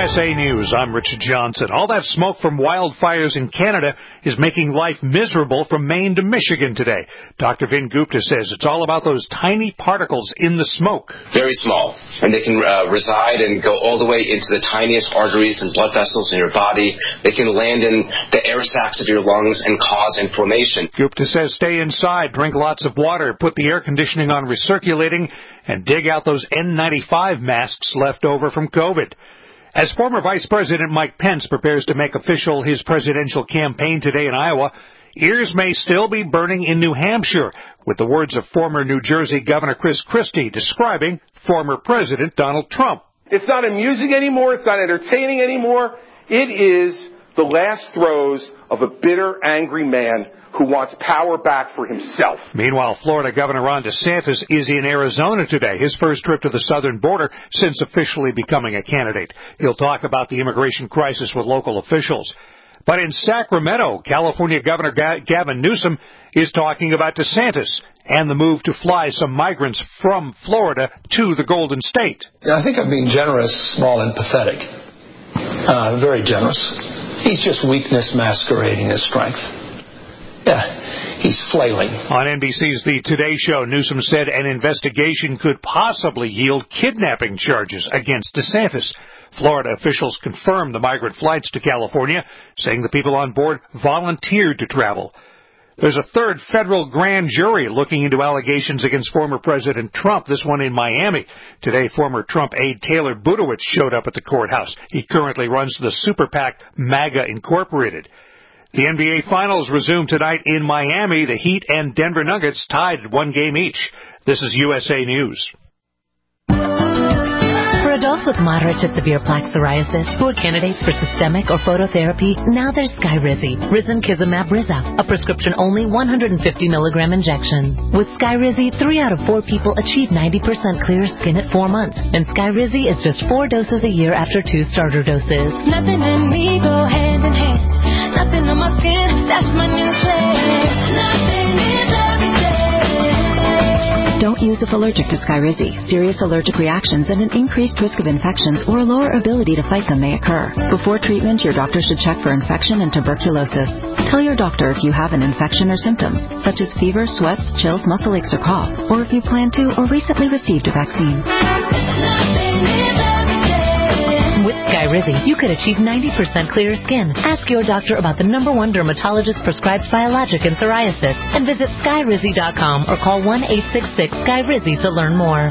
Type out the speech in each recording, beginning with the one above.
USA News, I'm Richard Johnson. All that smoke from wildfires in Canada is making life miserable from Maine to Michigan today. Dr. Vin Gupta says it's all about those tiny particles in the smoke. Very small, and they can reside and go all the way into the tiniest arteries and blood vessels in your body. They can land in the air sacs of your lungs and cause inflammation. Gupta says stay inside, drink lots of water, put the air conditioning on recirculating, and dig out those N95 masks left over from COVID. As former Vice President Mike Pence prepares to make official his presidential campaign today in Iowa, ears may still be burning in New Hampshire, with the words of former New Jersey Governor Chris Christie describing former President Donald Trump. It's not amusing anymore. It's not entertaining anymore. It is the last throes of a bitter, angry man who wants power back for himself. Meanwhile, Florida Governor Ron DeSantis is in Arizona today, his first trip to the southern border since officially becoming a candidate. He'll talk about the immigration crisis with local officials. But in Sacramento, California Governor Gavin Newsom is talking about DeSantis and the move to fly some migrants from Florida to the Golden State. I think I'm being generous, small, and pathetic. Very generous. He's just weakness masquerading as strength. Yeah, he's flailing. On NBC's The Today Show, Newsom said an investigation could possibly yield kidnapping charges against DeSantis. Florida officials confirmed the migrant flights to California, saying the people on board volunteered to travel. There's a third federal grand jury looking into allegations against former President Trump, this one in Miami. Today, former Trump aide Taylor Budowich showed up at the courthouse. He currently runs the super PAC MAGA Incorporated. The NBA Finals resume tonight in Miami. The Heat and Denver Nuggets tied at 1 game each. This is USA News. For adults with moderate to severe plaque psoriasis who are candidates for systemic or phototherapy, now there's Skyrizi, Risankizumab Riza, a prescription-only 150-milligram injection. With Skyrizi, 3 out of 4 people achieve 90% clear skin at 4 months, and Skyrizi is just 4 doses a year after 2 starter doses. Nothing in me go hand in hand. Nothing on my skin, that's my new plan. Nothing is everything. Don't use if allergic to Skyrizi. Serious allergic reactions and an increased risk of infections or a lower ability to fight them may occur. Before treatment, your doctor should check for infection and tuberculosis. Tell your doctor if you have an infection or symptoms, such as fever, sweats, chills, muscle aches, or cough, or if you plan to or recently received a vaccine. With Skyrizi, you could achieve 90% clear skin. Ask your doctor about the #1 dermatologist-prescribed biologic in psoriasis and visit Skyrizi.com or call 1-866-SKYRIZI to learn more.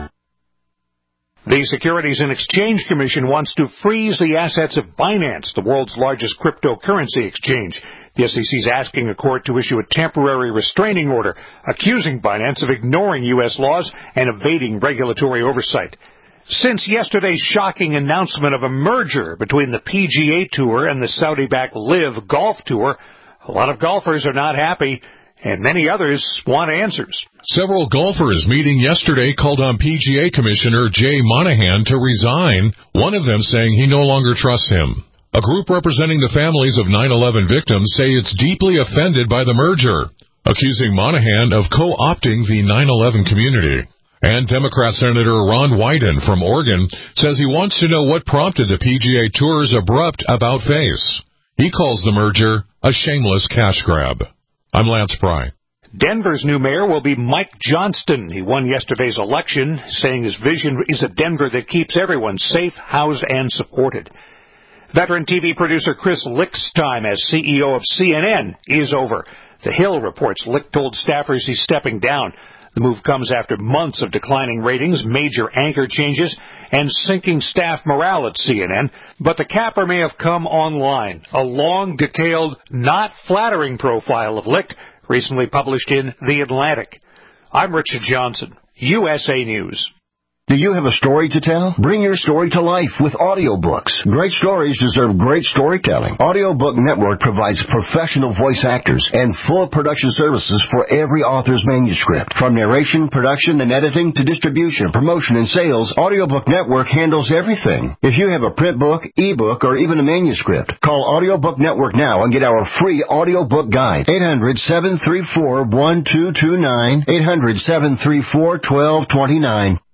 The Securities and Exchange Commission wants to freeze the assets of Binance, the world's largest cryptocurrency exchange. The SEC is asking a court to issue a temporary restraining order, accusing Binance of ignoring U.S. laws and evading regulatory oversight. Since yesterday's shocking announcement of a merger between the PGA Tour and the Saudi-backed LIV Golf Tour, a lot of golfers are not happy, and many others want answers. Several golfers meeting yesterday called on PGA Commissioner Jay Monahan to resign, one of them saying he no longer trusts him. A group representing the families of 9/11 victims say it's deeply offended by the merger, accusing Monahan of co-opting the 9/11 community. And Democrat Senator Ron Wyden from Oregon says he wants to know what prompted the PGA Tour's abrupt about-face. He calls the merger a shameless cash grab. I'm Lance Pry. Denver's new mayor will be Mike Johnston. He won yesterday's election, saying his vision is a Denver that keeps everyone safe, housed, and supported. Veteran TV producer Chris Licht's time as CEO of CNN is over. The Hill reports Licht told staffers he's stepping down. The move comes after months of declining ratings, major anchor changes, and sinking staff morale at CNN. But the capper may have come online. A long, detailed, not flattering profile of Licht recently published in The Atlantic. I'm Richard Johnson, USA News. Do you have a story to tell? Bring your story to life with audiobooks. Great stories deserve great storytelling. Audiobook Network provides professional voice actors and full production services for every author's manuscript. From narration, production, and editing to distribution, promotion, and sales, Audiobook Network handles everything. If you have a print book, ebook, or even a manuscript, call Audiobook Network now and get our free audiobook guide. 800-734-1229, 800-734-1229.